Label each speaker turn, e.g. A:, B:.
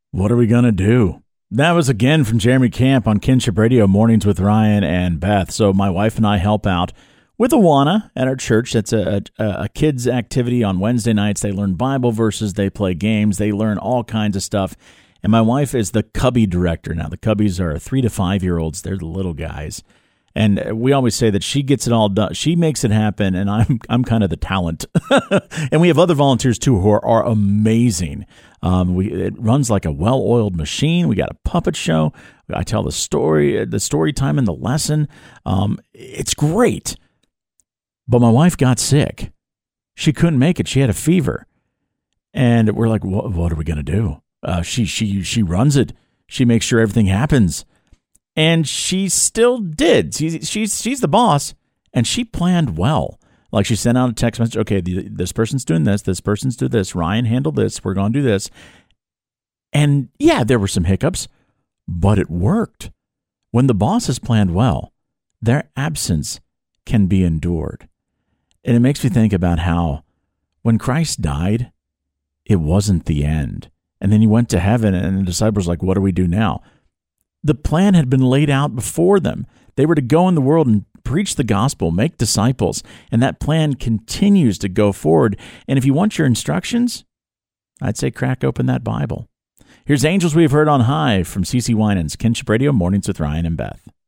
A: What are we going to do? That was again from Jeremy Camp on Kinship Radio, Mornings with Ryan and Beth. So my wife and I help out with Awana at our church. That's a kids' activity on Wednesday nights. They learn Bible verses, they play games, they learn all kinds of stuff. And my wife is the Cubby director. Now, the Cubbies are 3 to 5 year olds. They're the little guys. And we always say that she gets it all done. She makes it happen, and I'm kind of the talent. And we have other volunteers, too, who are amazing. It runs like a well-oiled machine. We got a puppet show. I tell the story time and the lesson. It's great. But my wife got sick. She couldn't make it. She had a fever. And we're like, what are we going to do? She runs it. She makes sure everything happens. And she still did. She's the boss, and she planned well. Like, she sent out a text message, okay, this person's doing this person's doing this, Ryan handled this, we're going to do this. And yeah, there were some hiccups, but it worked. When the boss has planned well, their absence can be endured. And it makes me think about how when Christ died, it wasn't the end. And then he went to heaven, and the disciples were like, what do we do now? The plan had been laid out before them. They were to go in the world and preach the gospel, make disciples, and that plan continues to go forward. And if you want your instructions, I'd say crack open that Bible. Here's Angels We've Heard on High from CeCe Winans, Kinship Radio, Mornings with Ryan and Beth.